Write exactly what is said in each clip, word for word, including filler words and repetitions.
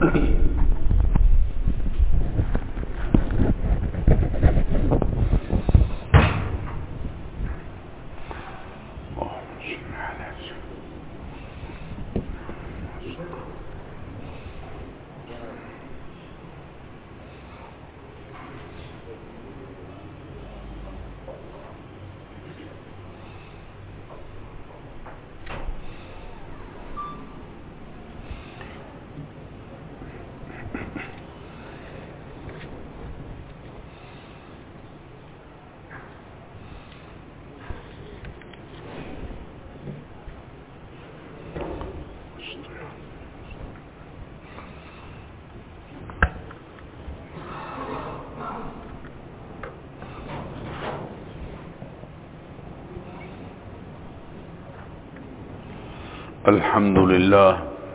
الحمد للہ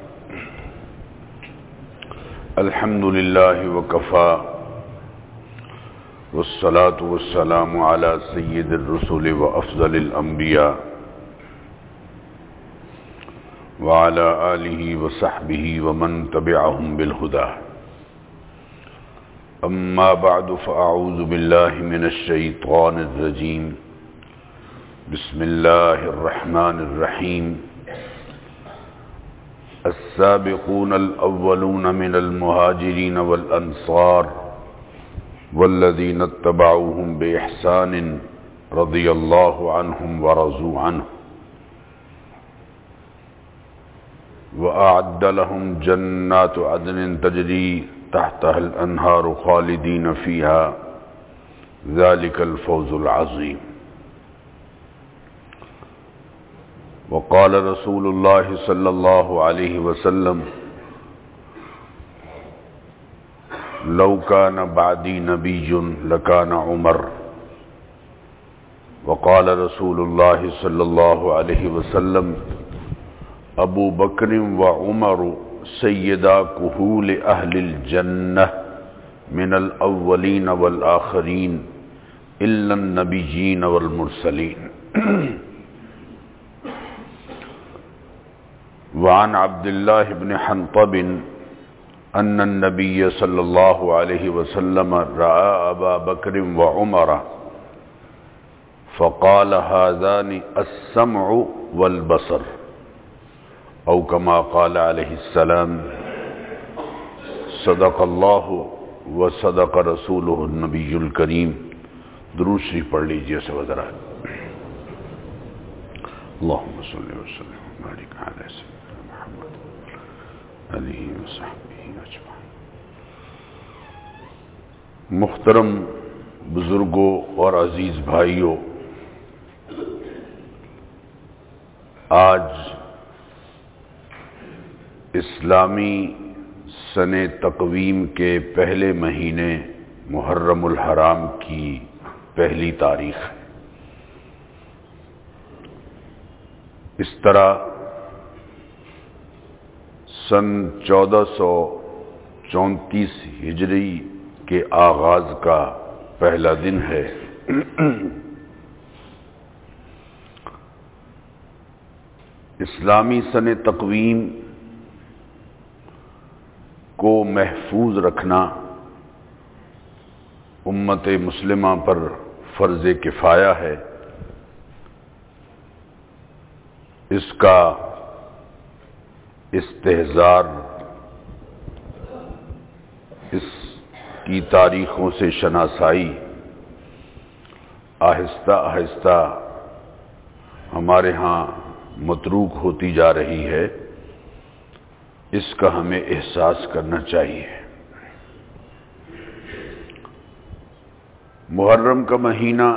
الحمد للہ وکفى والصلاة والسلام على سید الرسل وافضل الانبیاء وعلى آلہ وصحبہ ومن تبعهم بالہدى اما بعد فاعوذ باللہ من الشیطان الرجیم بسم اللہ الرحمن الرحیم السابقون الأولون من المهاجرين والأنصار والذين اتبعوهم بإحسان رضي الله عنهم ورضوا عنه وأعد لهم جنات عدن تجري تحتها الأنهار خالدين فيها ذلك الفوز العظيم. وقال رسول الله صلى الله عليه وسلم لو كان بعدي نبي لكان عمر. وقال رسول الله صلى الله عليه وسلم ابو بکر وعمر سيدا كهول اهل الجنة من الاولين والآخرين الا النبيين والمرسلين. وعن عبد الله بن حنطب أن النبي صلى الله عليه وسلم رأى أبا بكر وعمر فقال هذان السمع والبصر أو كما قال عليه السلام صدق الله وصدق رسوله النبي الكريم. درود شریف پڑھ لیجئے سب حضرات. اللهم صل وسلم وبارك على سيدنا علیہ وصحبہ اجمعین. محترم بزرگوں اور عزیز بھائیوں، آج اسلامی سن تقویم کے پہلے مہینے محرم الحرام کی پہلی تاریخ ہے. اس طرح سن چودہ سو چونتیس ہجری کے آغاز کا پہلا دن ہے. اسلامی سن تقویم کو محفوظ رکھنا امت مسلمہ پر فرض کفایہ ہے. اس کا استحضار اس کی تاریخوں سے شناسائی آہستہ آہستہ ہمارے ہاں متروک ہوتی جا رہی ہے. اس کا ہمیں احساس کرنا چاہیے. محرم کا مہینہ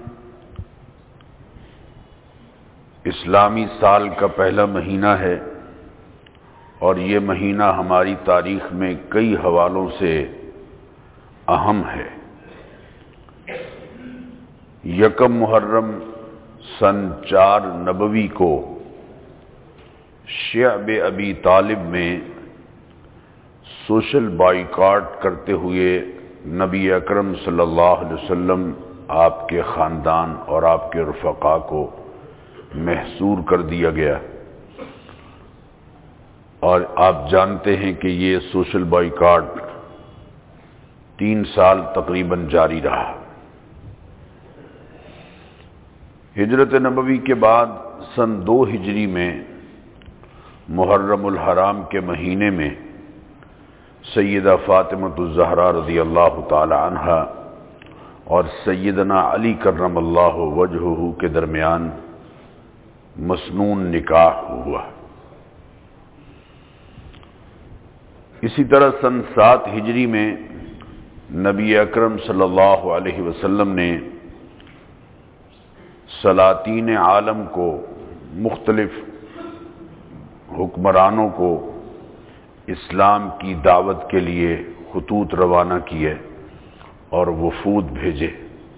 اسلامی سال کا پہلا مہینہ ہے اور یہ مہینہ ہماری تاریخ میں کئی حوالوں سے اہم ہے. یکم محرم سن چار نبوی کو شعب ابی طالب میں سوشل بائیکاٹ کرتے ہوئے نبی اکرم صلی اللہ علیہ وسلم آپ کے خاندان اور آپ کے رفقا کو محصور کر دیا گیا. اور آپ جانتے ہیں کہ یہ سوشل بائیکاٹ تین سال تقریباً جاری رہا۔ ہجرت نبوی کے بعد سن دو ہجری میں محرم الحرام کے مہینے میں سیدہ فاطمۃ الزہرا رضی اللہ تعالی عنہا اور سیدنا علی کرم اللہ وجہہ کے درمیان مسنون نکاح ہوا۔ اسی طرح سن سات ہجری میں نبی اکرم صلی اللہ علیہ وسلم نے سلاطین عالم کو، مختلف حکمرانوں کو اسلام کی دعوت کے لیے خطوط روانہ کیے اور وفود بھیجے۔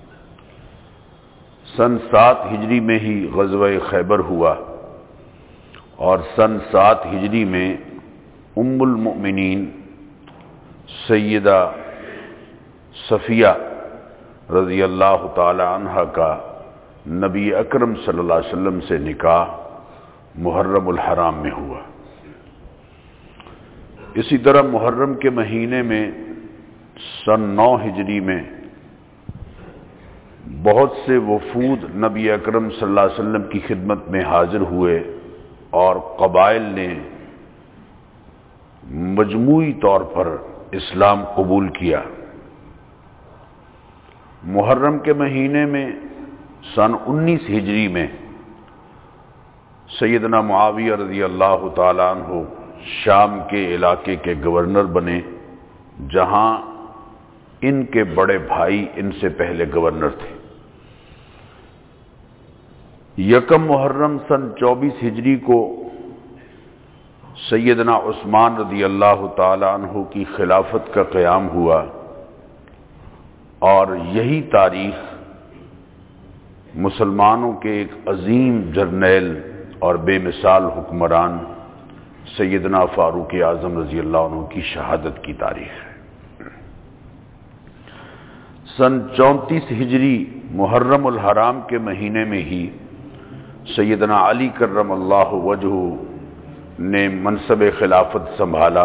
سن سات ہجری میں ہی غزوہ خیبر ہوا اور سن سات ہجری میں ام المؤمنین سیدہ صفیہ رضی اللہ تعالی عنہا کا نبی اکرم صلی اللہ علیہ وسلم سے نکاح محرم الحرام میں ہوا۔ اسی طرح محرم کے مہینے میں سن نو ہجری میں بہت سے وفود نبی اکرم صلی اللہ علیہ وسلم کی خدمت میں حاضر ہوئے اور قبائل نے مجموعی طور پر اسلام قبول کیا۔ محرم کے مہینے میں سن انیس ہجری میں سیدنا معاویہ رضی اللہ تعالیٰ عنہ شام کے علاقے کے گورنر بنے، جہاں ان کے بڑے بھائی ان سے پہلے گورنر تھے۔ یکم محرم سن چوبیس ہجری کو سیدنا عثمان رضی اللہ تعالی عنہ کی خلافت کا قیام ہوا اور یہی تاریخ مسلمانوں کے ایک عظیم جرنیل اور بے مثال حکمران سیدنا فاروق اعظم رضی اللہ عنہ کی شہادت کی تاریخ ہے۔ سن چونتیس ہجری محرم الحرام کے مہینے میں ہی سیدنا علی کرم اللہ وجہہ نے منصب خلافت سنبھالا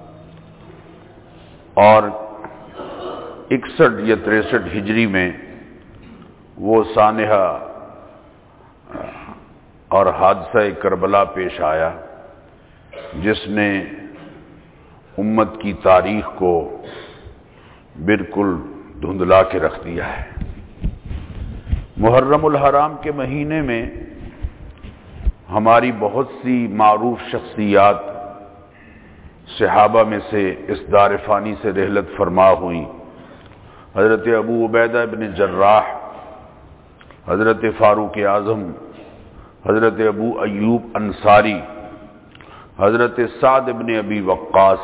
اور اکسٹھ یا تریسٹھ ہجری میں وہ سانحہ اور حادثہ کربلا پیش آیا جس نے امت کی تاریخ کو بالکل دھندلا کے رکھ دیا ہے۔ محرم الحرام کے مہینے میں ہماری بہت سی معروف شخصیات صحابہ میں سے اس دار فانی سے رحلت فرما ہوئیں۔ حضرت ابو عبیدہ بن جراح، حضرت فاروق اعظم، حضرت ابو ایوب انصاری، حضرت سعد بن ابی وقاص،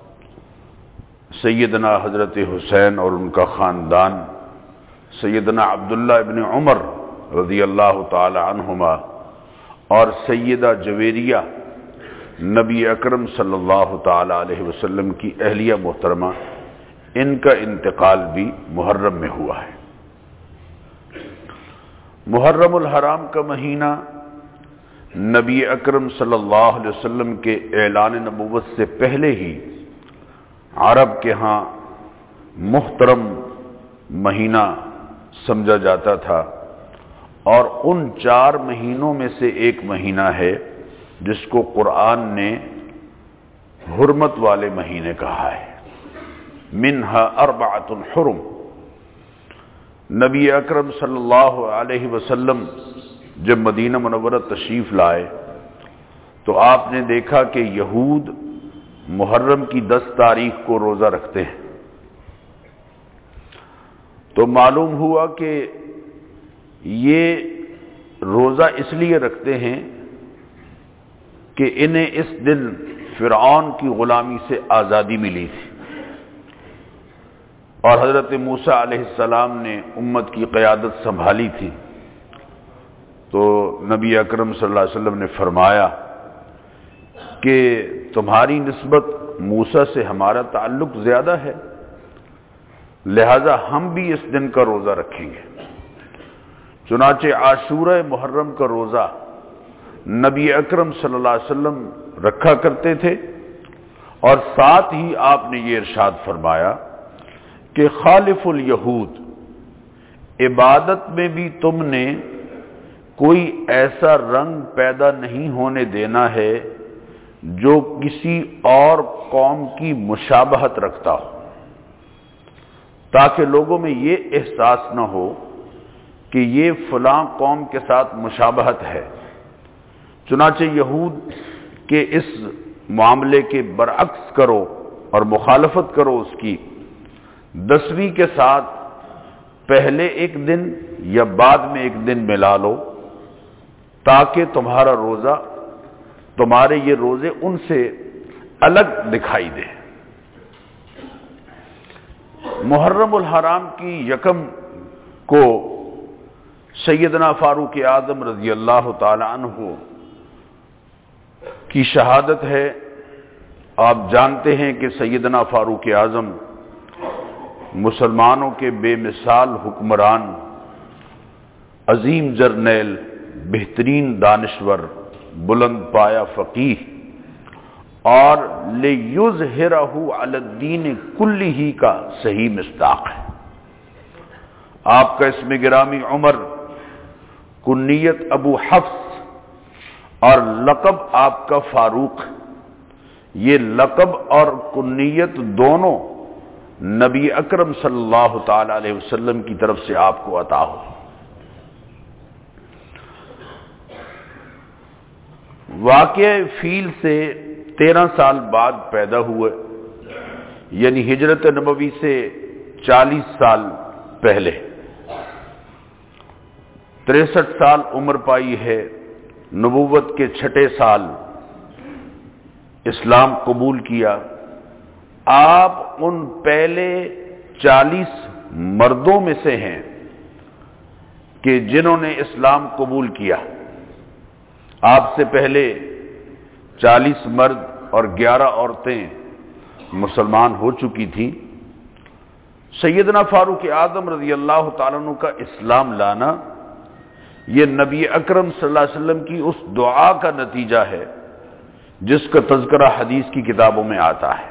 سیدنا حضرت حسین اور ان کا خاندان، سیدنا عبداللہ ابن عمر رضی اللہ تعالی عنہما اور سیدہ جویریہ نبی اکرم صلی اللہ تعالی علیہ وسلم کی اہلیہ محترمہ، ان کا انتقال بھی محرم میں ہوا ہے۔ محرم الحرام کا مہینہ نبی اکرم صلی اللہ علیہ وسلم کے اعلان نبوت سے پہلے ہی عرب کے ہاں محترم مہینہ سمجھا جاتا تھا، اور ان چار مہینوں میں سے ایک مہینہ ہے جس کو قرآن نے حرمت والے مہینے کہا ہے۔ منہا اربعۃ حرم۔ نبی اکرم صلی اللہ علیہ وسلم جب مدینہ منورہ تشریف لائے تو آپ نے دیکھا کہ یہود محرم کی دس تاریخ کو روزہ رکھتے ہیں، تو معلوم ہوا کہ یہ روزہ اس لیے رکھتے ہیں کہ انہیں اس دن فرعون کی غلامی سے آزادی ملی تھی اور حضرت موسیٰ علیہ السلام نے امت کی قیادت سنبھالی تھی۔ تو نبی اکرم صلی اللہ علیہ وسلم نے فرمایا کہ تمہاری نسبت موسیٰ سے ہمارا تعلق زیادہ ہے، لہذا ہم بھی اس دن کا روزہ رکھیں گے۔ چنانچہ عاشورہ محرم کا روزہ نبی اکرم صلی اللہ علیہ وسلم رکھا کرتے تھے، اور ساتھ ہی آپ نے یہ ارشاد فرمایا کہ خالف الیہود، عبادت میں بھی تم نے کوئی ایسا رنگ پیدا نہیں ہونے دینا ہے جو کسی اور قوم کی مشابہت رکھتا ہو، تاکہ لوگوں میں یہ احساس نہ ہو کہ یہ فلاں قوم کے ساتھ مشابہت ہے۔ چنانچہ یہود کے اس معاملے کے برعکس کرو اور مخالفت کرو اس کی، دسویں کے ساتھ پہلے ایک دن یا بعد میں ایک دن ملا لو، تاکہ تمہارا روزہ، تمہارے یہ روزے ان سے الگ دکھائی دے۔ محرم الحرام کی یکم کو سیدنا فاروق اعظم رضی اللہ تعالی عنہ کی شہادت ہے۔ آپ جانتے ہیں کہ سیدنا فاروق اعظم مسلمانوں کے بے مثال حکمران، عظیم جرنیل، بہترین دانشور، بلند پایا فقیہ، اور لِیُظْہِرَہُ عَلَى الدِّینِ کُلِّہِ کا صحیح مصداق ہے۔ آپ کا اسم گرامی عمر، کنیت ابو حفص اور لقب آپ کا فاروق، یہ لقب اور کنیت دونوں نبی اکرم صلی اللہ تعالی علیہ وسلم کی طرف سے آپ کو عطا ہو۔ واقعہ فیل سے تیرہ سال بعد پیدا ہوئے، یعنی ہجرت نبوی سے چالیس سال پہلے، تریسٹھ سال عمر پائی ہے، نبوت کے چھٹے سال اسلام قبول کیا۔ آپ ان پہلے چالیس مردوں میں سے ہیں کہ جنہوں نے اسلام قبول کیا۔ آپ سے پہلے چالیس مرد اور گیارہ عورتیں مسلمان ہو چکی تھیں۔ سیدنا فاروق اعظم رضی اللہ تعالیٰ عنہ کا اسلام لانا یہ نبی اکرم صلی اللہ علیہ وسلم کی اس دعا کا نتیجہ ہے جس کا تذکرہ حدیث کی کتابوں میں آتا ہے۔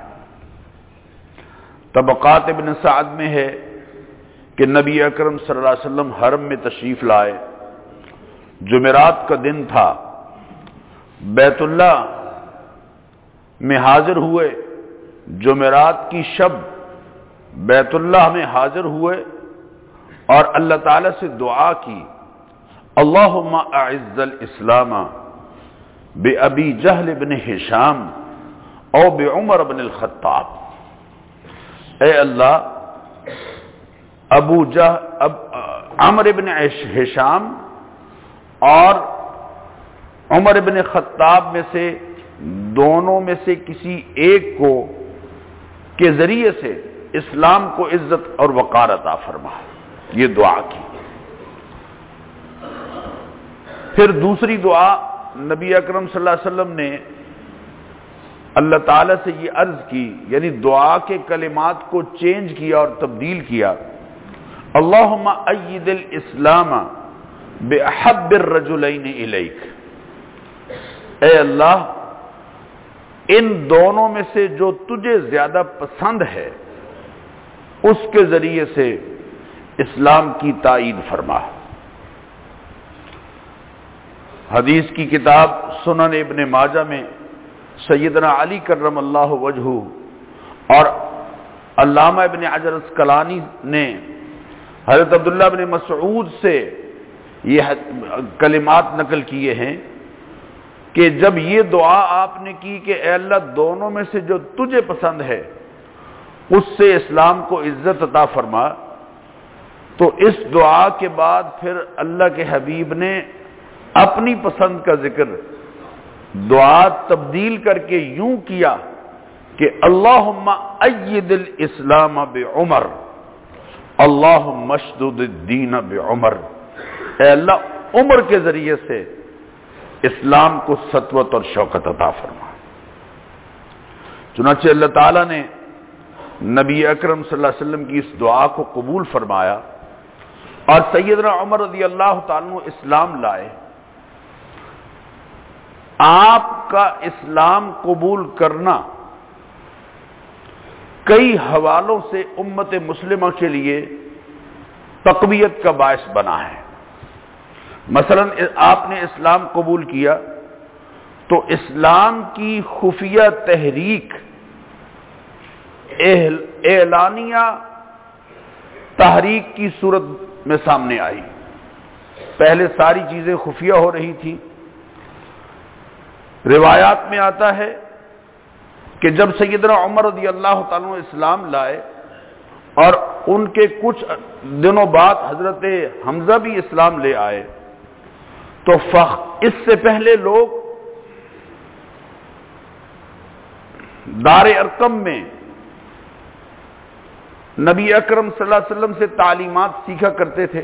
طبقات ابن سعد میں ہے کہ نبی اکرم صلی اللہ علیہ وسلم حرم میں تشریف لائے، جمعرات کا دن تھا، بیت اللہ میں حاضر ہوئے، جمعرات کی شب بیت اللہ میں حاضر ہوئے اور اللہ تعالی سے دعا کی، اللہم اعز الاسلام بأبی جہل بن ہشام او بعمر بن الخطاب، اے اللہ ابو جہ اب عمر بن ہشام اور عمر بن خطاب میں سے دونوں میں سے کسی ایک کو کے ذریعے سے اسلام کو عزت اور وقار عطا فرما، یہ دعا کی۔ پھر دوسری دعا نبی اکرم صلی اللہ علیہ وسلم نے اللہ تعالی سے یہ عرض کی، یعنی دعا کے کلمات کو چینج کیا اور تبدیل کیا، اللہم اید الاسلام بأحب الرجلین الیک، اے اللہ ان دونوں میں سے جو تجھے زیادہ پسند ہے اس کے ذریعے سے اسلام کی تائید فرما۔ حدیث کی کتاب سنن ابن ماجہ میں سیدنا علی کرم اللہ وجہہ اور علامہ ابن حجر اسقلانی نے حضرت عبداللہ بن مسعود سے یہ کلمات نقل کیے ہیں کہ جب یہ دعا آپ نے کی کہ اے اللہ دونوں میں سے جو تجھے پسند ہے اس سے اسلام کو عزت عطا فرما، تو اس دعا کے بعد پھر اللہ کے حبیب نے اپنی پسند کا ذکر دعا تبدیل کر کے یوں کیا کہ اللہم اید الاسلام بعمر، اللہم اشدد الدین بعمر، اے اللہ عمر کے ذریعے سے اسلام کو سطوت اور شوکت عطا فرما۔ چنانچہ اللہ تعالیٰ نے نبی اکرم صلی اللہ علیہ وسلم کی اس دعا کو قبول فرمایا اور سیدنا عمر رضی اللہ تعالیٰ عنہ اسلام لائے۔ آپ کا اسلام قبول کرنا کئی حوالوں سے امت مسلمہ کے لیے تقویت کا باعث بنا ہے۔ مثلا آپ نے اسلام قبول کیا تو اسلام کی خفیہ تحریک اعلانیہ تحریک کی صورت میں سامنے آئی۔ پہلے ساری چیزیں خفیہ ہو رہی تھی۔ روایات میں آتا ہے کہ جب سیدنا عمر رضی اللہ تعالیٰ عنہ اسلام لائے اور ان کے کچھ دنوں بعد حضرت حمزہ بھی اسلام لے آئے تو اس سے پہلے لوگ دار ارقم میں نبی اکرم صلی اللہ علیہ وسلم سے تعلیمات سیکھا کرتے تھے،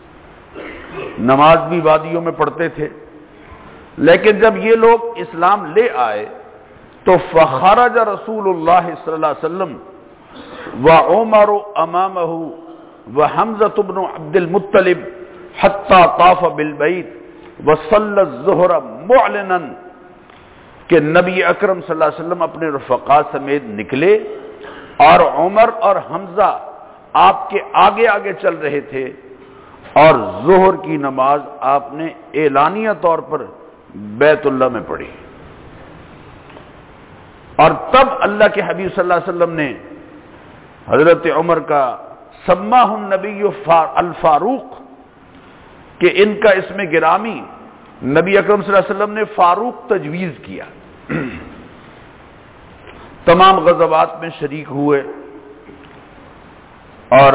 نماز بھی وادیوں میں پڑھتے تھے، لیکن جب یہ لوگ اسلام لے آئے تو فخرج رسول اللہ صلی اللہ علیہ وسلم وعمر امامہ وحمزۃ بن عبد المطلب حتی طاف بالبیت وصلی الظہر معلنا کہ نبی اکرم صلی اللہ علیہ وسلم اپنے رفقا سمیت نکلے اور عمر اور حمزہ آپ کے آگے آگے چل رہے تھے اور ظہر کی نماز آپ نے اعلانیہ طور پر بیت اللہ میں پڑھی۔ اور تب اللہ کے حبیب صلی اللہ علیہ وسلم نے حضرت عمر کا سماہ النبی الفاروق کہ ان کا اسم گرامی نبی اکرم صلی اللہ علیہ وسلم نے فاروق تجویز کیا۔ تمام غزوات میں شریک ہوئے اور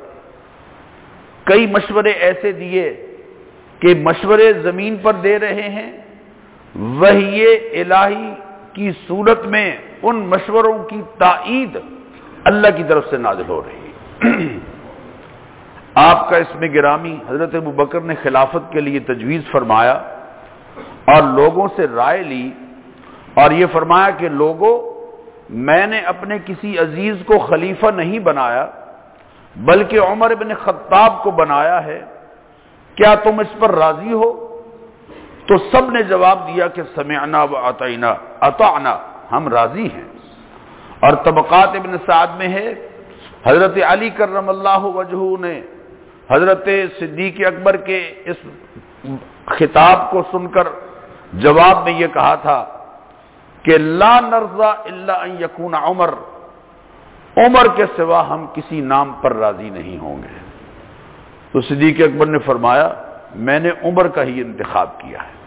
کئی مشورے ایسے دیے کہ مشورے زمین پر دے رہے ہیں، وحی الہی کی صورت میں ان مشوروں کی تائید اللہ کی طرف سے نازل ہو رہی ہے۔ آپ کا اسم گرامی حضرت ابوبکر نے خلافت کے لیے تجویز فرمایا اور لوگوں سے رائے لی اور یہ فرمایا کہ لوگوں، میں نے اپنے کسی عزیز کو خلیفہ نہیں بنایا بلکہ عمر بن خطاب کو بنایا ہے، کیا تم اس پر راضی ہو؟ تو سب نے جواب دیا کہ سمعنا و اطعنا، اطعنا، ہم راضی ہیں۔ اور طبقات ابن سعد میں ہے حضرت علی کرم اللہ وجہہ نے حضرت صدیق اکبر کے اس خطاب کو سن کر جواب میں یہ کہا تھا کہ لا نرضى الا ان يكون عمر، عمر کے سوا ہم کسی نام پر راضی نہیں ہوں گے۔ تو صدیق اکبر نے فرمایا میں نے عمر کا ہی انتخاب کیا ہے۔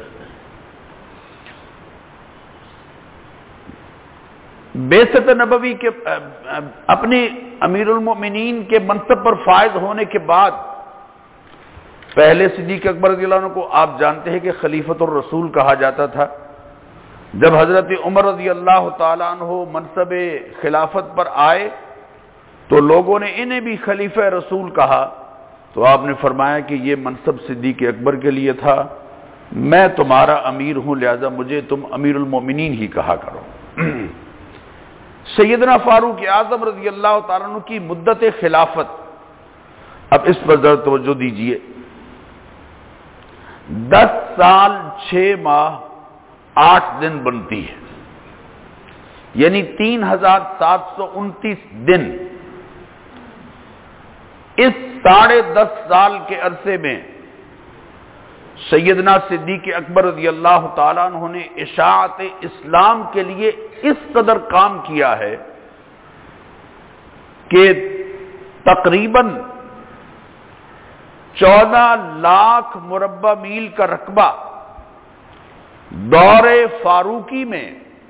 بعثت نبوی کے اپنی امیر المؤمنین کے منصب پر فائز ہونے کے بعد پہلے صدیق اکبر رضی اللہ عنہ کو آپ جانتے ہیں کہ خلیفۃ الرسول کہا جاتا تھا۔ جب حضرت عمر رضی اللہ تعالیٰ عنہ منصب خلافت پر آئے تو لوگوں نے انہیں بھی خلیفہ رسول کہا، تو آپ نے فرمایا کہ یہ منصب صدیق اکبر کے لیے تھا، میں تمہارا امیر ہوں لہذا مجھے تم امیر المومنین ہی کہا کرو۔ سیدنا فاروق اعظم رضی اللہ تعالیٰ عنہ کی مدت خلافت، اب اس پر ذرا توجہ دیجئے، دس سال چھ ماہ آٹھ دن بنتی ہے، یعنی تین ہزار سات سو انتیس دن۔ اس ساڑھے دس سال کے عرصے میں سیدنا صدیق اکبر رضی اللہ تعالیٰ عنہ نے اشاعت اسلام کے لیے اس قدر کام کیا ہے کہ تقریباً چودہ لاکھ مربع میل کا رقبہ دور فاروقی میں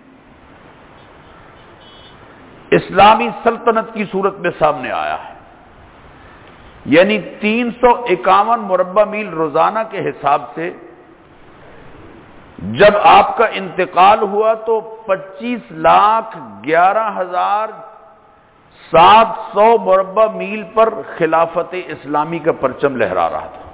اسلامی سلطنت کی صورت میں سامنے آیا ہے، یعنی تین سو اکاون مربع میل روزانہ کے حساب سے جب آپ کا انتقال ہوا تو پچیس لاکھ گیارہ ہزار سات سو مربع میل پر خلافت اسلامی کا پرچم لہرا رہا تھا۔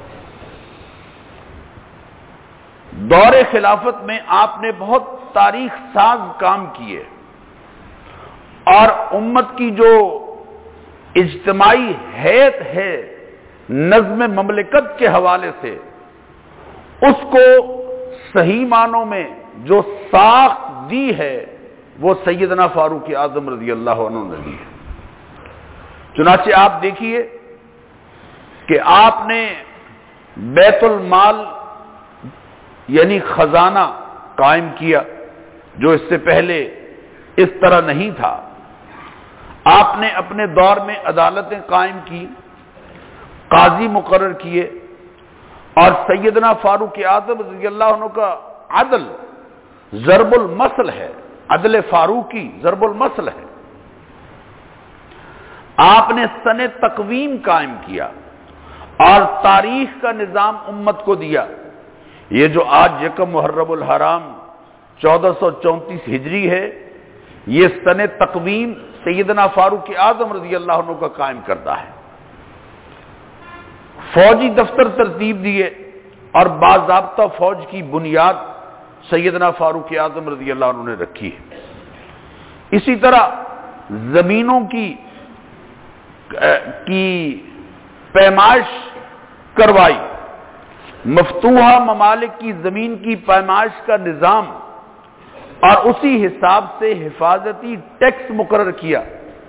دور خلافت میں آپ نے بہت تاریخ ساز کام کیے اور امت کی جو اجتماعی حیت ہے نظم مملکت کے حوالے سے اس کو صحیح معنوں میں جو ساخت دی ہے وہ سیدنا فاروق اعظم رضی اللہ عنہ نے دی ہے۔ چنانچہ آپ دیکھیے کہ آپ نے بیت المال یعنی خزانہ قائم کیا جو اس سے پہلے اس طرح نہیں تھا۔ آپ نے اپنے دور میں عدالتیں قائم کی، قاضی مقرر کیے، اور سیدنا فاروق اعظم رضی اللہ عنہ کا عدل ضرب المثل ہے، عدل فاروقی ضرب المثل ہے۔ آپ نے سن تقویم قائم کیا اور تاریخ کا نظام امت کو دیا۔ یہ جو آج یکم محرم الحرام چودہ سو چونتیس ہجری ہے، یہ سن تقویم سیدنا فاروق اعظم رضی اللہ عنہ کا قائم کردہ ہے۔ فوجی دفتر ترتیب دیے اور باضابطہ فوج کی بنیاد سیدنا فاروق اعظم رضی اللہ عنہ نے رکھی ہے۔ اسی طرح زمینوں کی کی پیمائش کروائی، مفتوحہ ممالک کی زمین کی پیمائش کا نظام اور اسی حساب سے حفاظتی ٹیکس مقرر کیا۔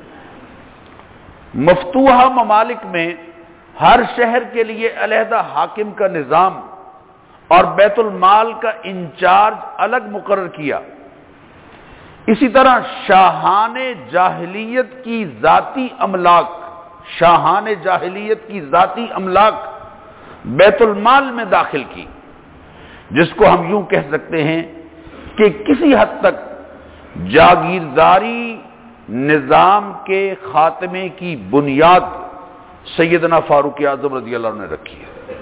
مفتوحہ ممالک میں ہر شہر کے لیے علیحدہ حاکم کا نظام اور بیت المال کا انچارج الگ مقرر کیا۔ اسی طرح شاہان جاہلیت کی ذاتی املاک شاہان جاہلیت کی ذاتی املاک بیت المال میں داخل کی، جس کو ہم یوں کہہ سکتے ہیں کہ کسی حد تک جاگیرداری نظام کے خاتمے کی بنیاد سیدنا فاروق اعظم رضی اللہ عنہ نے رکھی ہے۔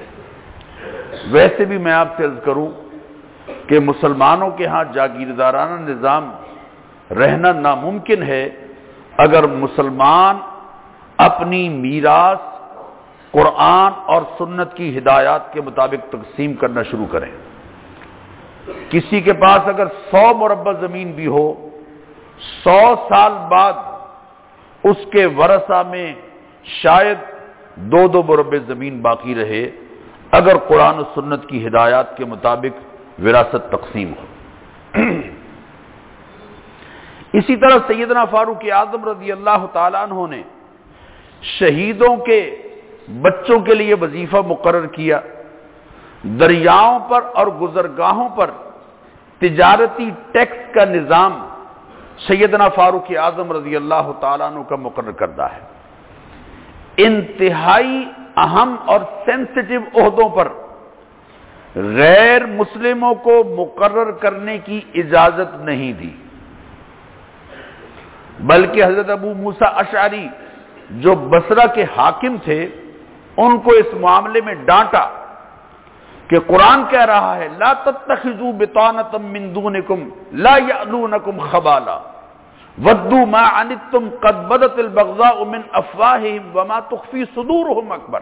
ویسے بھی میں آپ سے عرض کروں کہ مسلمانوں کے ہاں جاگیردارانہ نظام رہنا ناممکن ہے اگر مسلمان اپنی میراث قرآن اور سنت کی ہدایات کے مطابق تقسیم کرنا شروع کریں۔ کسی کے پاس اگر سو مربع زمین بھی ہو، سو سال بعد اس کے ورثہ میں شاید دو دو مربع زمین باقی رہے اگر قرآن و سنت کی ہدایات کے مطابق وراثت تقسیم ہو۔ اسی طرح سیدنا فاروق اعظم رضی اللہ تعالیٰ عنہ نے شہیدوں کے بچوں کے لیے وظیفہ مقرر کیا۔ دریاؤں پر اور گزرگاہوں پر تجارتی ٹیکس کا نظام سیدنا فاروق اعظم رضی اللہ تعالیٰ عنہ کا مقرر کردہ ہے۔ انتہائی اہم اور سینسٹیو عہدوں پر غیر مسلموں کو مقرر کرنے کی اجازت نہیں دی، بلکہ حضرت ابو موسیٰ اشعری جو بصرہ کے حاکم تھے ان کو اس معاملے میں ڈانٹا کہ قرآن کہہ رہا ہے لا تتخذوا بطانة من دونکم لا یألونکم خبالا ودوا ما عنتم قد بدت البغضاء من افواہہم وما تخفی صدورہم اکبر،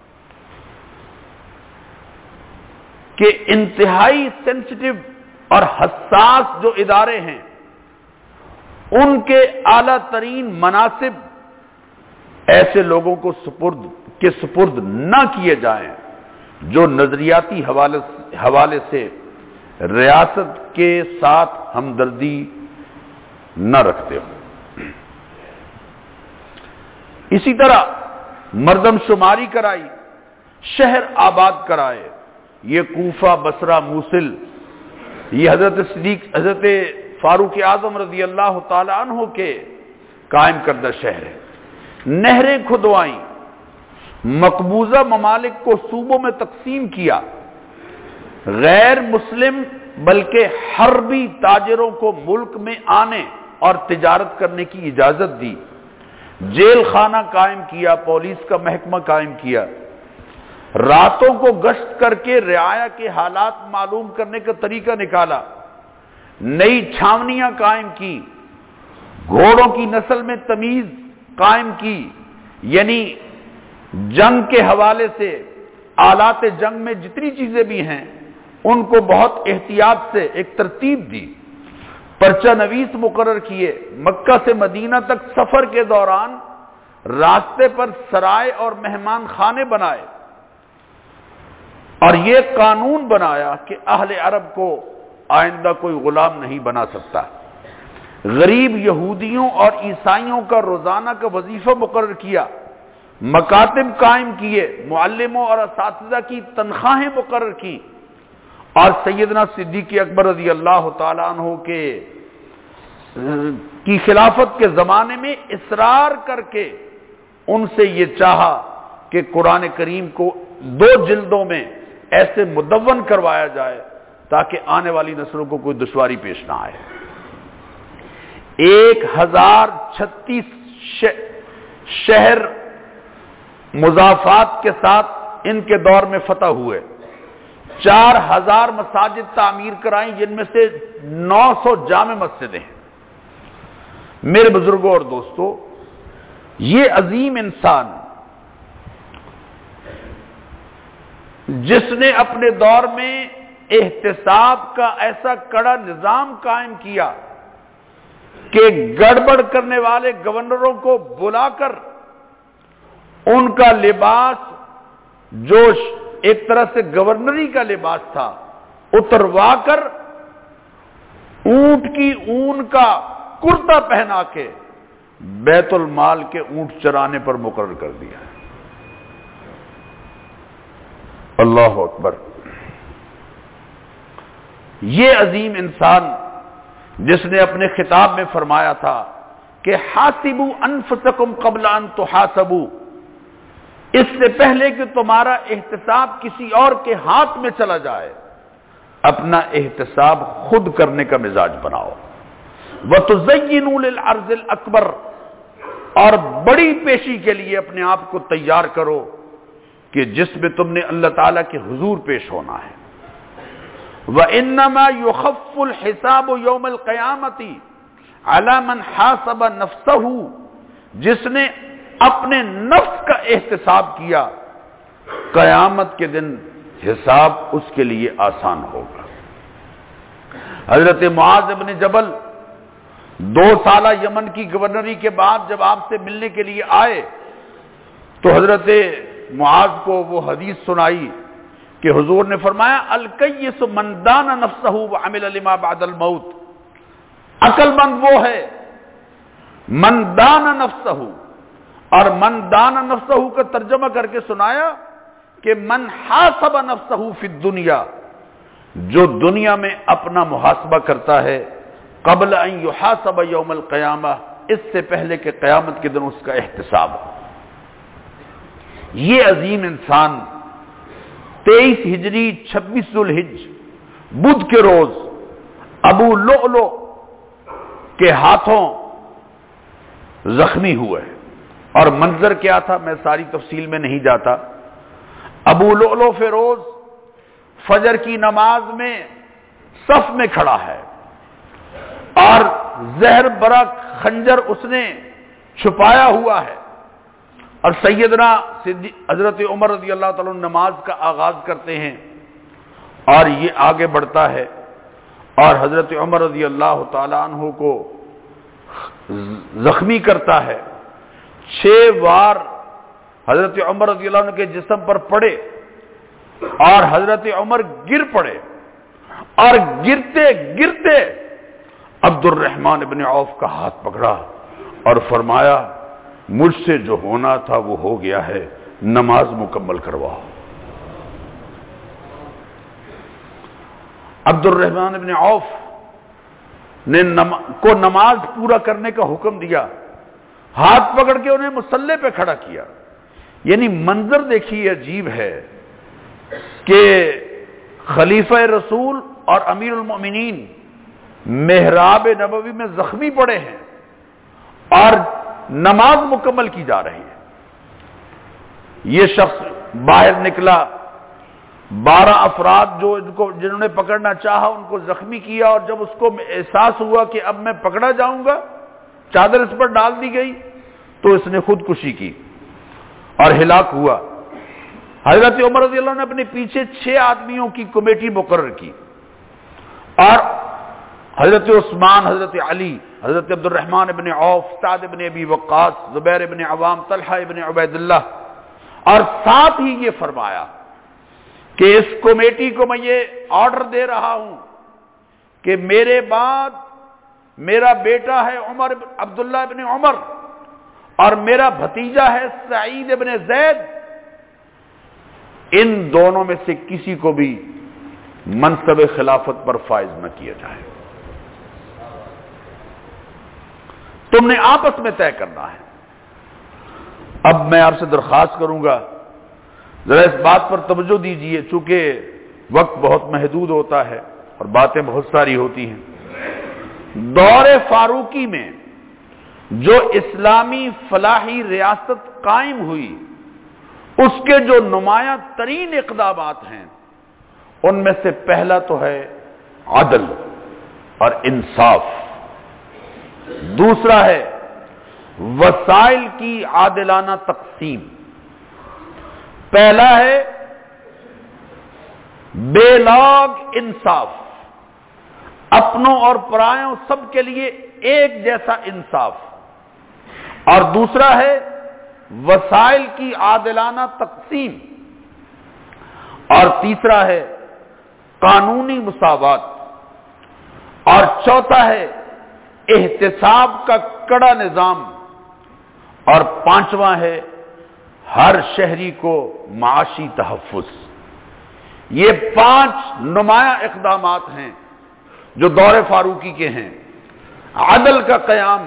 کہ انتہائی سینسٹیو اور حساس جو ادارے ہیں ان کے اعلیٰ ترین مناصب ایسے لوگوں کو سپرد کے سپرد نہ کیے جائیں جو نظریاتی حوالے حوالے سے ریاست کے ساتھ ہمدردی نہ رکھتے ہوں۔ اسی طرح مردم شماری کرائی، شہر آباد کرائے۔ یہ کوفہ، بصرہ، موصل یہ حضرت صدیق حضرت فاروق اعظم رضی اللہ تعالی عنہ کے قائم کردہ شہر ہے۔ نہریں کھدوائیں، مقبوضہ ممالک کو صوبوں میں تقسیم کیا، غیر مسلم بلکہ حربی تاجروں کو ملک میں آنے اور تجارت کرنے کی اجازت دی، جیل خانہ قائم کیا، پولیس کا محکمہ قائم کیا، راتوں کو گشت کر کے رعایا کے حالات معلوم کرنے کا طریقہ نکالا، نئی چھاونیاں قائم کی، گھوڑوں کی نسل میں تمیز قائم کی، یعنی جنگ کے حوالے سے آلات جنگ میں جتنی چیزیں بھی ہیں ان کو بہت احتیاط سے ایک ترتیب دی، پرچہ نویس مقرر کیے، مکہ سے مدینہ تک سفر کے دوران راستے پر سرائے اور مہمان خانے بنائے، اور یہ قانون بنایا کہ اہل عرب کو آئندہ کوئی غلام نہیں بنا سکتا. غریب یہودیوں اور عیسائیوں کا روزانہ کا وظیفہ مقرر کیا، مکاتب قائم کیے، معلموں اور اساتذہ کی تنخواہیں مقرر کی، اور سیدنا صدیق اکبر رضی اللہ تعالیٰ عنہ کے کی خلافت کے زمانے میں اصرار کر کے ان سے یہ چاہا کہ قرآن کریم کو دو جلدوں میں ایسے مدون کروایا جائے تاکہ آنے والی نسلوں کو کوئی دشواری پیش نہ آئے. ایک ہزار چھتیس شہر مضافات کے ساتھ ان کے دور میں فتح ہوئے، چار ہزار مساجد تعمیر کرائیں جن میں سے نو سو جامع مسجدیں ہیں. میرے بزرگوں اور دوستو، یہ عظیم انسان جس نے اپنے دور میں احتساب کا ایسا کڑا نظام قائم کیا کہ گڑبڑ کرنے والے گورنروں کو بلا کر ان کا لباس جو ایک طرح سے گورنری کا لباس تھا اتروا کر اونٹ کی اون کا کرتا پہنا کے بیت المال کے اونٹ چرانے پر مقرر کر دیا. اللہ اکبر. یہ عظیم انسان جس نے اپنے خطاب میں فرمایا تھا کہ حاسبوا انفسکم قبل ان تحاسبوا، اس سے پہلے کہ تمہارا احتساب کسی اور کے ہاتھ میں چلا جائے اپنا احتساب خود کرنے کا مزاج بناؤ. وَتُزَيِّنُوا لِلْعَرْضِ الْأَكْبَرِ، اور بڑی پیشی کے لیے اپنے آپ کو تیار کرو کہ جس میں تم نے اللہ تعالیٰ کے حضور پیش ہونا ہے. وَإِنَّمَا يُخَفُّ الْحِسَابُ يَوْمَ الْقِيَامَةِ عَلَى مَنْ حَاسَبَ نَفْسَهُ، جس نے اپنے نفس کا احتساب کیا قیامت کے دن حساب اس کے لیے آسان ہوگا. حضرت معاذ بن جبل دو سالہ یمن کی گورنری کے بعد جب آپ سے ملنے کے لیے آئے تو حضرت معاذ کو وہ حدیث سنائی کہ حضور نے فرمایا الکیس من دان نفسہ وعمل لما بعد الموت، عقل مند وہ ہے من دان نفسہ، اور من دان نفسہ کا ترجمہ کر کے سنایا کہ من حاسب نفسہ فی الدنیا، جو دنیا میں اپنا محاسبہ کرتا ہے قبل ان یحاسب یوم القیامہ، اس سے پہلے کہ قیامت کے دن اس کا احتساب ہو. یہ عظیم انسان تیئیس ہجری چھبیس ذوالحج بدھ کے روز ابو لؤلؤ کے ہاتھوں زخمی ہوئے، اور منظر کیا تھا میں ساری تفصیل میں نہیں جاتا. ابو لؤلؤ فیروز فجر کی نماز میں صف میں کھڑا ہے اور زہر برا خنجر اس نے چھپایا ہوا ہے، اور سیدنا حضرت عمر رضی اللہ تعالیٰ نماز کا آغاز کرتے ہیں اور یہ آگے بڑھتا ہے اور حضرت عمر رضی اللہ تعالیٰ عنہ کو زخمی کرتا ہے. چھ وار حضرت عمر رضی اللہ عنہ کے جسم پر پڑے اور حضرت عمر گر پڑے، اور گرتے گرتے عبد الرحمن ابن عوف کا ہاتھ پکڑا اور فرمایا مجھ سے جو ہونا تھا وہ ہو گیا ہے، نماز مکمل کرواؤ. عبد الرحمن ابن عوف نے نم... کو نماز پورا کرنے کا حکم دیا، ہاتھ پکڑ کے انہیں مصلی پہ کھڑا کیا. یعنی منظر دیکھیے عجیب ہے کہ خلیفہ رسول اور امیر المؤمنین محراب نبوی میں زخمی پڑے ہیں اور نماز مکمل کی جا رہی ہے. یہ شخص باہر نکلا، بارہ افراد جو ان کو جنہوں نے پکڑنا چاہا ان کو زخمی کیا، اور جب اس کو احساس ہوا کہ اب میں پکڑا جاؤں گا، چادر اس پر ڈال دی گئی تو اس نے خودکشی کی اور ہلاک ہوا. حضرت عمر رضی اللہ عنہ نے اپنے پیچھے چھ آدمیوں کی کمیٹی مقرر کی، اور حضرت عثمان، حضرت علی، حضرت عبد الرحمن ابن عوف، سعد ابن ابی وقاص، زبیر ابن عوام، طلحہ ابن عبید اللہ، اور ساتھ ہی یہ فرمایا کہ اس کمیٹی کو میں یہ آرڈر دے رہا ہوں کہ میرے بعد میرا بیٹا ہے عمر عبداللہ ابن عمر اور میرا بھتیجا ہے سعید ابن زید، ان دونوں میں سے کسی کو بھی منصب خلافت پر فائز نہ کیا جائے، تم نے آپس میں طے کرنا ہے۔ اب میں آپ سے درخواست کروں گا ذرا اس بات پر توجہ دیجئے، چونکہ وقت بہت محدود ہوتا ہے اور باتیں بہت ساری ہوتی ہیں۔ دور فاروقی میں جو اسلامی فلاحی ریاست قائم ہوئی، اس کے جو نمایاں ترین اقدامات ہیں ان میں سے پہلا تو ہے عدل اور انصاف، دوسرا ہے وسائل کی عادلانہ تقسیم، پہلا ہے بے لاگ انصاف، اپنوں اور پرایوں سب کے لیے ایک جیسا انصاف، اور دوسرا ہے وسائل کی عادلانہ تقسیم، اور تیسرا ہے قانونی مساوات، اور چوتھا ہے احتساب کا کڑا نظام، اور پانچواں ہے ہر شہری کو معاشی تحفظ۔ یہ پانچ نمایاں اقدامات ہیں جو دور فاروقی کے ہیں۔ عدل کا قیام،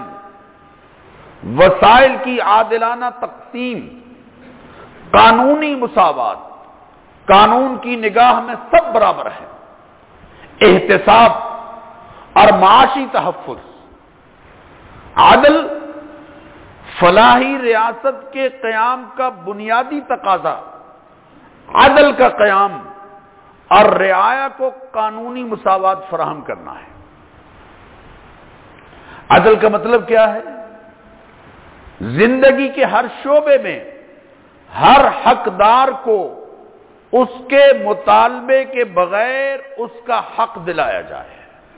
وسائل کی عادلانہ تقسیم، قانونی مساوات، قانون کی نگاہ میں سب برابر ہے، احتساب اور معاشی تحفظ۔ عدل فلاحی ریاست کے قیام کا بنیادی تقاضا، عدل کا قیام اور رعایا کو قانونی مساوات فراہم کرنا ہے۔ عدل کا مطلب کیا ہے؟ زندگی کے ہر شعبے میں ہر حقدار کو اس کے مطالبے کے بغیر اس کا حق دلایا جائے۔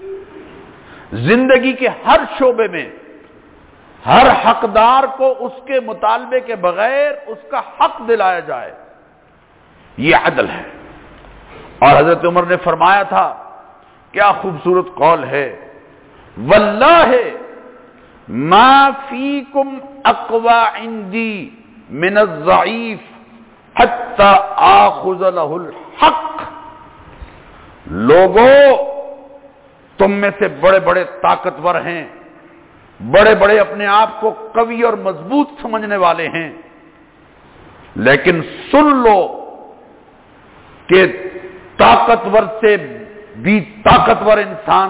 زندگی کے ہر شعبے میں ہر حقدار کو اس کے مطالبے کے بغیر اس کا حق دلایا جائے، یہ عدل ہے۔ اور حضرت عمر نے فرمایا تھا، کیا خوبصورت قول ہے، واللہ ما فیکم اقوی عندی من الضعیف حتی آخذ لہ الحق۔ لوگوں، تم میں سے بڑے بڑے طاقتور ہیں، بڑے بڑے اپنے آپ کو قوی اور مضبوط سمجھنے والے ہیں، لیکن سن لو کہ طاقتور سے بھی طاقتور انسان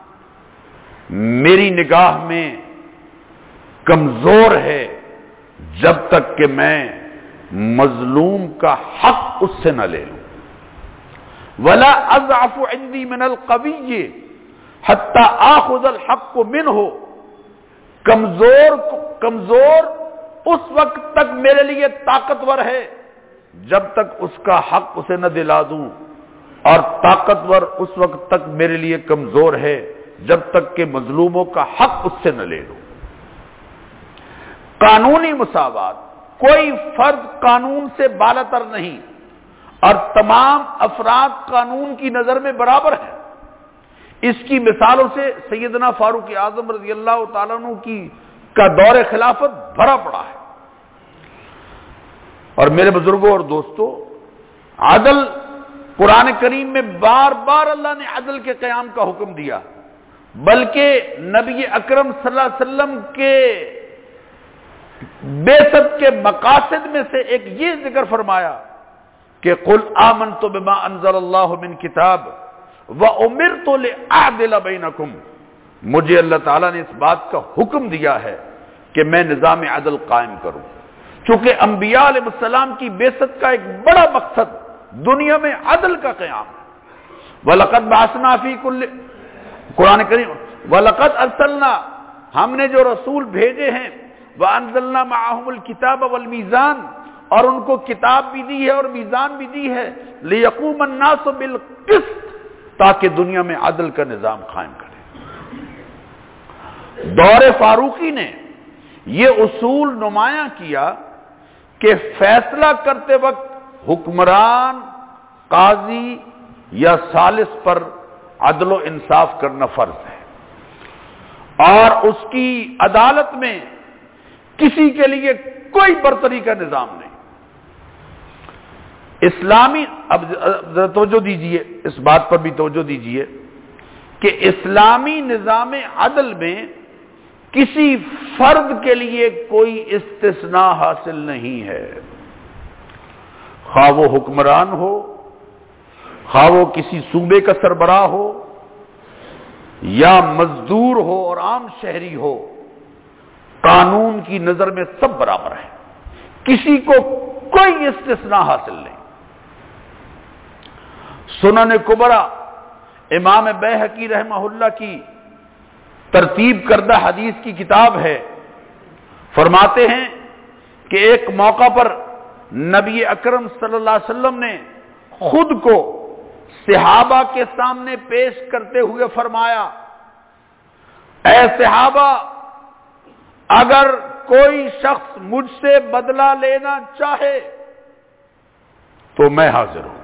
میری نگاہ میں کمزور ہے جب تک کہ میں مظلوم کا حق اس سے نہ لے لوں۔ ولا اضعف عندی من القوی حتی آخذ الحق منہ۔ کمزور کمزور اس وقت تک میرے لیے طاقتور ہے جب تک اس کا حق اسے نہ دلا دوں، اور طاقتور اس وقت تک میرے لیے کمزور ہے جب تک کہ مظلوموں کا حق اس سے نہ لے لوں۔ قانونی مساوات، کوئی فرد قانون سے بالاتر نہیں اور تمام افراد قانون کی نظر میں برابر ہیں۔ اس کی مثالوں سے سیدنا فاروق اعظم رضی اللہ تعالیٰ عنہ کی کا دور خلافت بھرا پڑا ہے۔ اور میرے بزرگوں اور دوستوں، عدل قرآن کریم میں بار بار اللہ نے عدل کے قیام کا حکم دیا، بلکہ نبی اکرم صلی اللہ علیہ وسلم کے بعثت کے مقاصد میں سے ایک یہ ذکر فرمایا کہ قل آمنت بما انزل اللہ من کتاب وَأُمِرْتُ لِأَعْدِلَ بَيْنَكُمْ۔ مجھے اللہ تعالیٰ نے اس بات کا حکم دیا ہے کہ میں نظام عدل قائم کروں، چونکہ انبیاء علیہ السلام کی بعثت کا ایک بڑا مقصد دنیا میں عدل کا قیام ہے۔ وَلَقَدْ بَعَثْنَا فِي كُلِّ، قرآن کریم، وَلَقَدْ أَرْسَلْنَا، ہم نے جو رسول بھیجے ہیں، وَأَنزَلْنَا مَعَهُمُ الْكِتَابَ وَالْمِيزَانَ، اور ان کو کتاب بھی دی ہے اور میزان بھی دی ہے، لِيَقُومَ النَّاسُ بِالْقِسْطِ، تاکہ دنیا میں عدل کا نظام قائم کرے۔ دور فاروقی نے یہ اصول نمایاں کیا کہ فیصلہ کرتے وقت حکمران قاضی یا ثالث پر عدل و انصاف کرنا فرض ہے، اور اس کی عدالت میں کسی کے لیے کوئی برتری کا نظام نہیں۔ اسلامی، اب ذرا توجہ دیجئے، اس بات پر بھی توجہ دیجئے کہ اسلامی نظام عدل میں کسی فرد کے لیے کوئی استثناء حاصل نہیں ہے، خواہ وہ حکمران ہو، خواہ وہ کسی صوبے کا سربراہ ہو، یا مزدور ہو اور عام شہری ہو، قانون کی نظر میں سب برابر ہیں، کسی کو کوئی استثناء حاصل نہیں۔ سنن کبریٰ امام بیہقی رحمہ اللہ کی ترتیب کردہ حدیث کی کتاب ہے، فرماتے ہیں کہ ایک موقع پر نبی اکرم صلی اللہ علیہ وسلم نے خود کو صحابہ کے سامنے پیش کرتے ہوئے فرمایا، اے صحابہ، اگر کوئی شخص مجھ سے بدلہ لینا چاہے تو میں حاضر ہوں۔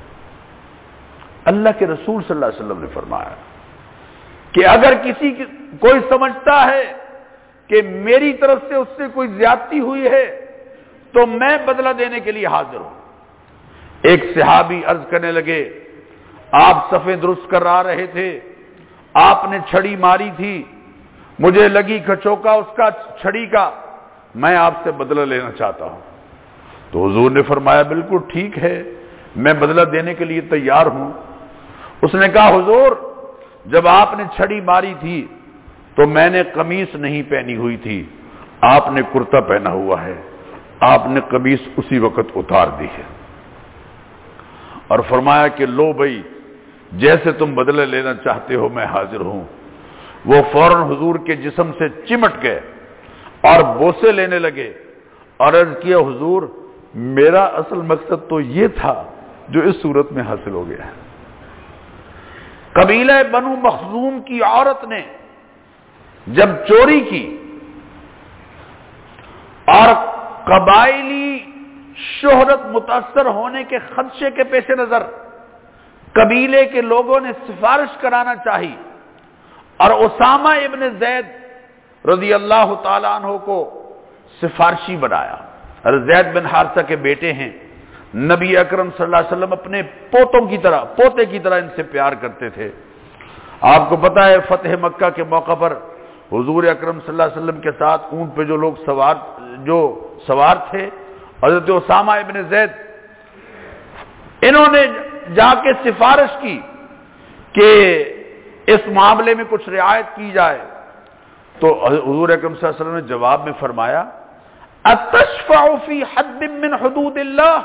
اللہ کے رسول صلی اللہ علیہ وسلم نے فرمایا کہ اگر کسی کی کوئی سمجھتا ہے کہ میری طرف سے اس سے کوئی زیادتی ہوئی ہے تو میں بدلہ دینے کے لیے حاضر ہوں۔ ایک صحابی عرض کرنے لگے، آپ صفیں درست کرا رہے تھے، آپ نے چھڑی ماری تھی، مجھے لگی کھچوکا اس کا چھڑی کا، میں آپ سے بدلہ لینا چاہتا ہوں۔ تو حضور نے فرمایا بالکل ٹھیک ہے، میں بدلہ دینے کے لیے تیار ہوں۔ اس نے کہا حضور، جب آپ نے چھڑی ماری تھی تو میں نے قمیص نہیں پہنی ہوئی تھی، آپ نے کرتا پہنا ہوا ہے، آپ نے قمیص اسی وقت اتار دی ہے، اور فرمایا کہ لو بھائی، جیسے تم بدلہ لینا چاہتے ہو میں حاضر ہوں۔ وہ فوراً حضور کے جسم سے چمٹ گئے اور بوسے لینے لگے اور عرض کیا، حضور میرا اصل مقصد تو یہ تھا جو اس صورت میں حاصل ہو گیا ہے۔ قبیلہ بنو مخزوم کی عورت نے جب چوری کی اور قبائلی شہرت متاثر ہونے کے خدشے کے پیش نظر قبیلے کے لوگوں نے سفارش کرانا چاہی اور اسامہ ابن زید رضی اللہ تعالیٰ عنہ کو سفارشی بنایا۔ اور زید بن حارثہ کے بیٹے ہیں، نبی اکرم صلی اللہ علیہ وسلم اپنے پوتوں کی طرح پوتے کی طرح ان سے پیار کرتے تھے۔ آپ کو پتا ہے فتح مکہ کے موقع پر حضور اکرم صلی اللہ علیہ وسلم کے ساتھ اونٹ پہ جو لوگ سوار جو سوار تھے، حضرت اسامہ ابن زید، انہوں نے جا کے سفارش کی کہ اس معاملے میں کچھ رعایت کی جائے، تو حضور اکرم صلی اللہ علیہ وسلم نے جواب میں فرمایا، اتشفع فی حد من حدود اللہ،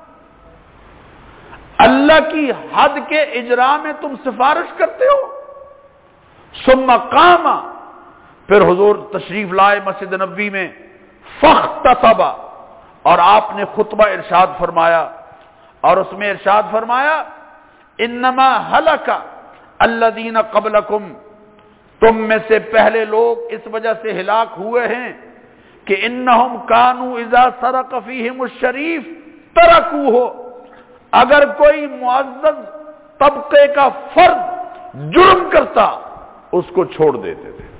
اللہ کی حد کے اجراء میں تم سفارش کرتے ہو؟ ثم قام، پھر حضور تشریف لائے مسجد نبوی میں، فاختصب، اور آپ نے خطبہ ارشاد فرمایا، اور اس میں ارشاد فرمایا، انما ہلک الذین قبلکم، تم میں سے پہلے لوگ اس وجہ سے ہلاک ہوئے ہیں کہ انہم کانوا اذا سرق فیہم الشریف ترکوہ، اگر کوئی معزز طبقے کا فرد جرم کرتا اس کو چھوڑ دیتے تھے۔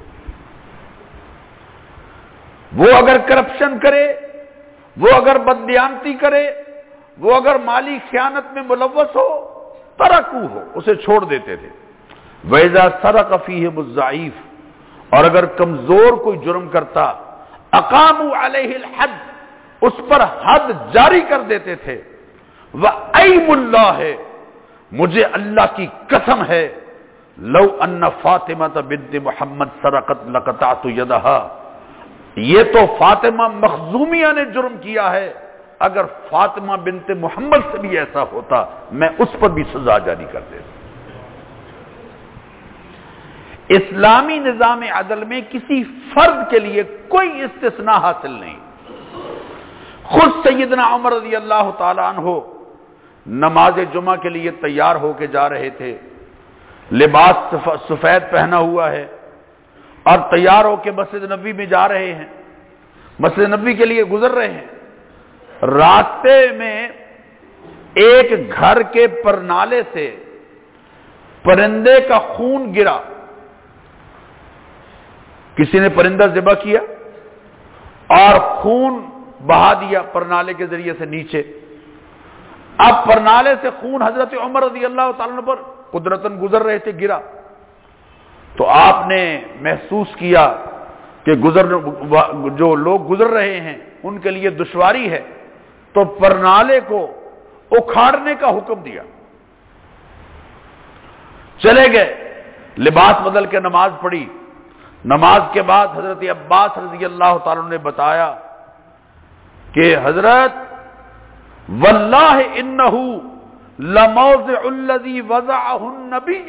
وہ اگر کرپشن کرے، وہ اگر بددیانتی کرے، وہ اگر مالی خیانت میں ملوث ہو، ترکوہ ہو، اسے چھوڑ دیتے تھے۔ وَإِذَا سَرَقَ فِيهِمُ الضَّعِيفُ، اور اگر کمزور کوئی جرم کرتا، اقاموا علیہ الحد، اس پر حد جاری کر دیتے تھے۔ وَأَيْمُ اللَّهِ، مجھے اللہ کی قسم ہے، لو ان فاطمہ بنت محمد سرقت لقطعت یدها، یہ تو فاطمہ مخزومیہ نے جرم کیا ہے، اگر فاطمہ بنت محمد سے بھی ایسا ہوتا میں اس پر بھی سزا جاری کر دیتا۔ اسلامی نظام عدل میں کسی فرد کے لیے کوئی استثناء حاصل نہیں۔ خود سیدنا عمر رضی اللہ تعالیٰ عنہ نماز جمعہ کے لیے تیار ہو کے جا رہے تھے، لباس سفید پہنا ہوا ہے اور تیار ہو کے مسجد نبوی میں جا رہے ہیں، مسجد نبوی کے لیے گزر رہے ہیں۔ راستے میں ایک گھر کے پرنالے سے پرندے کا خون گرا. کسی نے پرندہ ذبح کیا اور خون بہا دیا پرنالے کے ذریعے سے نیچے. اب پرنالے سے خون حضرت عمر رضی اللہ تعالیٰ عنہ پر قدرتاً گزر رہے تھے، گرا. تو آپ نے محسوس کیا کہ گزر جو لوگ گزر رہے ہیں ان کے لیے دشواری ہے، تو پرنالے کو اکھاڑنے کا حکم دیا. چلے گئے، لباس بدل کے نماز پڑھی. نماز کے بعد حضرت عباس رضی اللہ تعالیٰ نے بتایا کہ حضرت واللہ انہ لموضع الذی وضعہ النبی.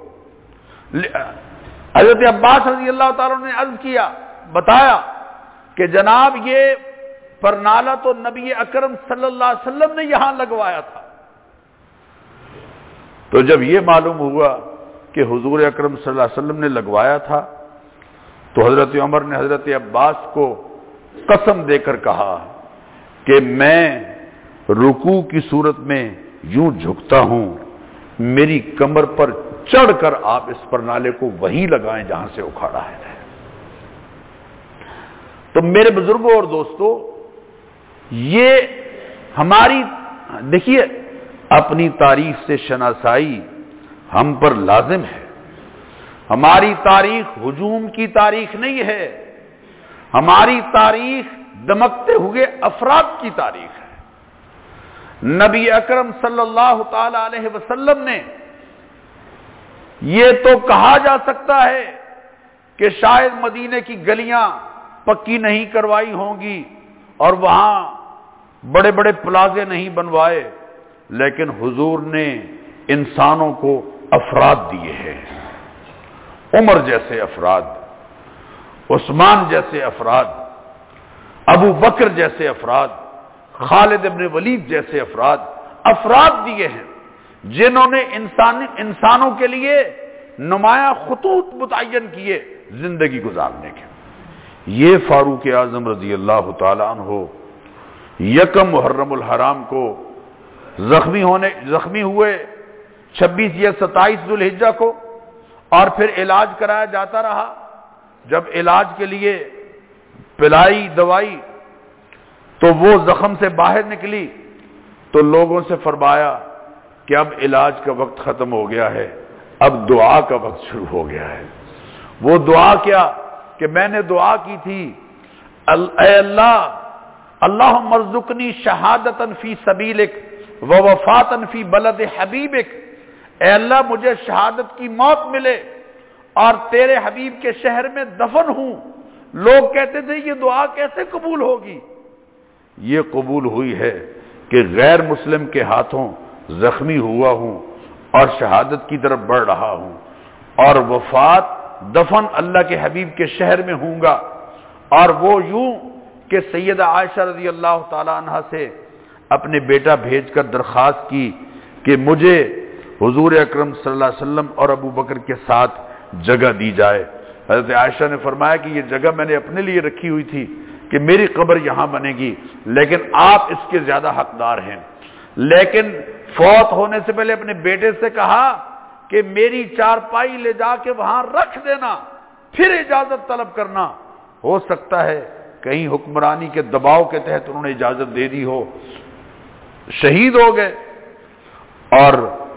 حضرت عباس رضی اللہ تعالیٰ نے عرض کیا، بتایا کہ جناب یہ پرنالہ تو نبی اکرم صلی اللہ علیہ وسلم نے یہاں لگوایا تھا. تو جب یہ معلوم ہوا کہ حضور اکرم صلی اللہ علیہ وسلم نے لگوایا تھا تو حضرت عمر نے حضرت عباس کو قسم دے کر کہا کہ میں رکوع کی صورت میں یوں جھکتا ہوں، میری کمر پر چڑھ کر آپ اس پرنالے کو وہیں لگائیں جہاں سے اکھاڑا ہے. تو میرے بزرگوں اور دوستو، یہ ہماری دیکھیے اپنی تاریخ سے شناسائی ہم پر لازم ہے. ہماری تاریخ ہجوم کی تاریخ نہیں ہے، ہماری تاریخ دمکتے ہوئے افراد کی تاریخ ہے. نبی اکرم صلی اللہ تعالی علیہ وسلم نے یہ تو کہا جا سکتا ہے کہ شاید مدینے کی گلیاں پکی نہیں کروائی ہوں گی اور وہاں بڑے بڑے پلازے نہیں بنوائے، لیکن حضور نے انسانوں کو افراد دیے ہیں. عمر جیسے افراد، عثمان جیسے افراد، ابو بکر جیسے افراد، خالد ابن ولید جیسے افراد افراد دیے ہیں جنہوں نے انسان انسانوں کے لیے نمایاں خطوط متعین کیے زندگی گزارنے کے. یہ فاروق اعظم رضی اللہ تعالی عنہ یکم محرم الحرام کو زخمی ہونے زخمی ہوئے چھبیس یا ستائیس ذوالحجہ کو، اور پھر علاج کرایا جاتا رہا. جب علاج کے لیے پلائی دوائی تو وہ زخم سے باہر نکلی تو لوگوں سے فرمایا کہ اب علاج کا وقت ختم ہو گیا ہے، اب دعا کا وقت شروع ہو گیا ہے. وہ دعا کیا کہ میں نے دعا کی تھی، اے اللہ اللہم ارزقنی شہادتا فی سبیلک ووفاتا فی بلد حبیبک. اے اللہ مجھے شہادت کی موت ملے اور تیرے حبیب کے شہر میں دفن ہوں. لوگ کہتے تھے یہ دعا کیسے قبول ہوگی؟ یہ قبول ہوئی ہے کہ غیر مسلم کے ہاتھوں زخمی ہوا ہوں اور شہادت کی طرف بڑھ رہا ہوں، اور وفات دفن اللہ کے حبیب کے شہر میں ہوں گا. اور وہ یوں کہ سیدہ عائشہ رضی اللہ تعالی عنہا سے اپنے بیٹا بھیج کر درخواست کی کہ مجھے حضور اکرم صلی اللہ علیہ وسلم اور ابو بکر کے ساتھ جگہ دی جائے. حضرت عائشہ نے فرمایا کہ یہ جگہ میں نے اپنے لیے رکھی ہوئی تھی کہ میری قبر یہاں بنے گی، لیکن آپ اس کے زیادہ حقدار ہیں. لیکن فوت ہونے سے پہلے اپنے بیٹے سے کہا کہ میری چارپائی لے جا کے وہاں رکھ دینا، پھر اجازت طلب کرنا. ہو سکتا ہے کہیں حکمرانی کے دباؤ کے تحت انہوں نے اجازت دے دی ہو. شہید ہو گئے اور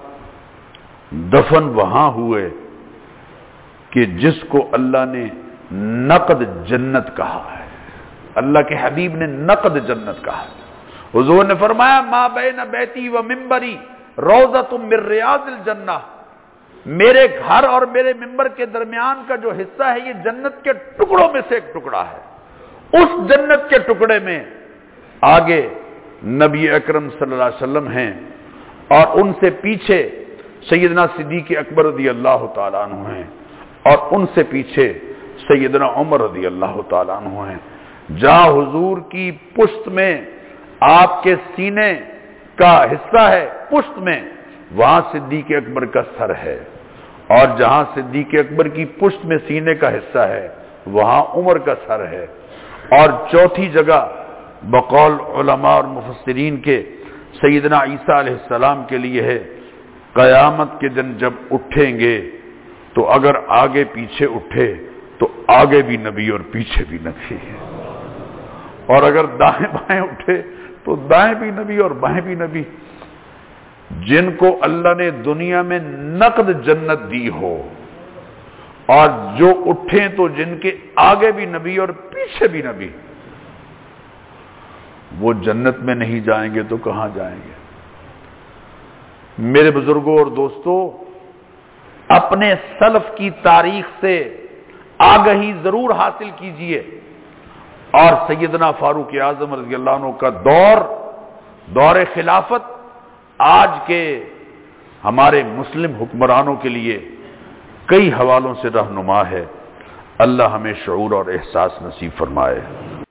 دفن وہاں ہوئے کہ جس کو اللہ نے نقد جنت کہا ہے. اللہ کے حبیب نے نقد جنت کہا ہے. حضور نے فرمایا ما بین بیتی و منبری روضۃ من ریاض الجنہ. میرے گھر اور میرے منبر کے درمیان کا جو حصہ ہے یہ جنت کے ٹکڑوں میں سے ایک ٹکڑا ہے. اس جنت کے ٹکڑے میں آگے نبی اکرم صلی اللہ علیہ وسلم ہیں اور ان سے پیچھے سیدنا صدیق اکبر رضی اللہ تعالیٰ عنہ ہیں اور ان سے پیچھے سیدنا عمر رضی اللہ تعالیٰ عنہ ہیں. جہاں حضور کی پشت میں آپ کے سینے کا حصہ ہے پشت میں، وہاں صدیق اکبر کا سر ہے، اور جہاں صدیق اکبر کی پشت میں سینے کا حصہ ہے وہاں عمر کا سر ہے. اور چوتھی جگہ بقول علماء اور مفسرین کے سیدنا عیسیٰ علیہ السلام کے لیے ہے، قیامت کے دن جب اٹھیں گے تو اگر آگے پیچھے اٹھے تو آگے بھی نبی اور پیچھے بھی نبی ہے، اور اگر دائیں بائیں اٹھے تو دائیں بھی نبی اور بائیں بھی نبی۔ جن کو اللہ نے دنیا میں نقد جنت دی ہو، اور جو اٹھیں تو جن کے آگے بھی نبی اور پیچھے بھی نبی، وہ جنت میں نہیں جائیں گے تو کہاں جائیں گے؟ میرے بزرگوں اور دوستوں، اپنے سلف کی تاریخ سے آگہی ضرور حاصل کیجئے، اور سیدنا فاروق اعظم رضی اللہ عنہ کا دور، دور خلافت، آج کے ہمارے مسلم حکمرانوں کے لیے کئی حوالوں سے رہنما ہے۔ اللہ ہمیں شعور اور احساس نصیب فرمائے۔